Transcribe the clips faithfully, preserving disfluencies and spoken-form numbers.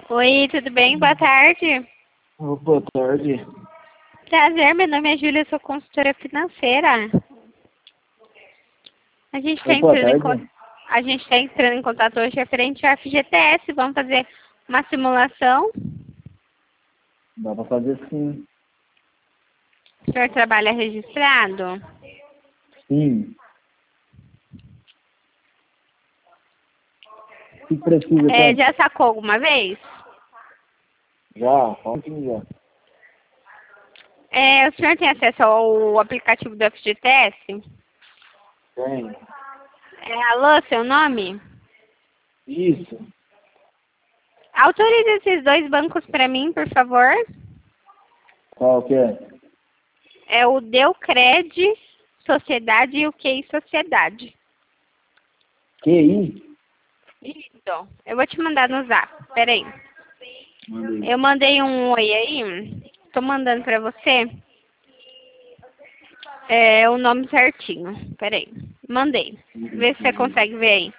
Oi, tudo bem? Boa tarde. Oh, boa tarde. Prazer, meu nome é Júlia, eu sou consultora financeira. A gente está Oi, boa entrando, em con- tarde. a gente tá entrando em contato hoje referente ao F G T S. Vamos fazer uma simulação. Dá pra fazer sim. O senhor trabalha registrado? Sim. O que precisa, É, então? já sacou alguma vez? Já, ontem já. É, o senhor tem acesso ao aplicativo do F G T S? Tem. É, alô, seu nome? Isso. Autorize esses dois bancos para mim, por favor. Qual que é? É o Deucred Sociedade e o Q I Sociedade. Q I? Isso. Eu vou te mandar no zap. Peraí. Mandei. Eu mandei um oi aí. Tô mandando pra você. É o nome certinho. Peraí. Mandei. Vê se você consegue ver aí.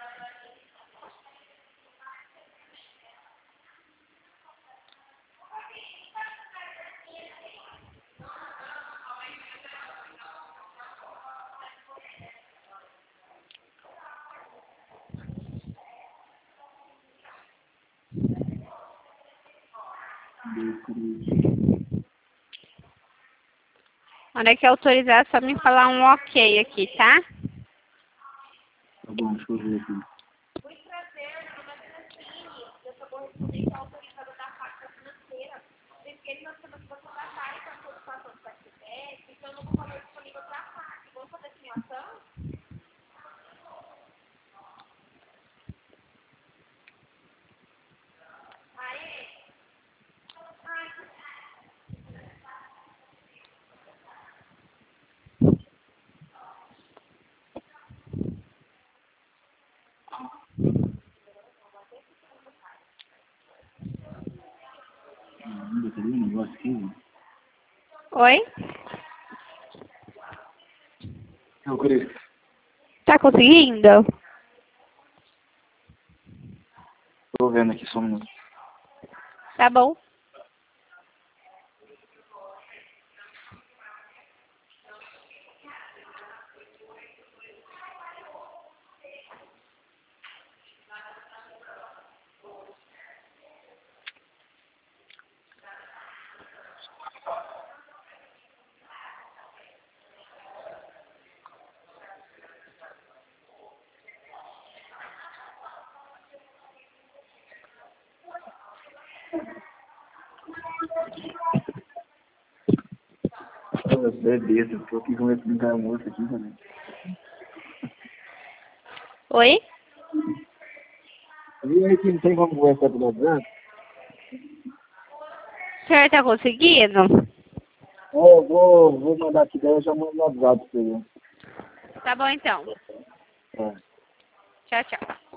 Na hora que autorizar, é só me falar um ok aqui, tá? Tá bom, deixa eu ver aqui. Ainda tem um negócio aqui. Oi? Eu creio. Tá conseguindo? Tô vendo aqui só um minuto. Tá bom. Você é besta, eu tô aqui com esse brincar moço aqui também. Oi? E aí que não tem como conversar pelo WhatsApp? O senhor tá conseguindo? Eu vou, vou mandar aqui, daí eu já mando no WhatsApp pra você. Tá bom então. É. Tchau, tchau.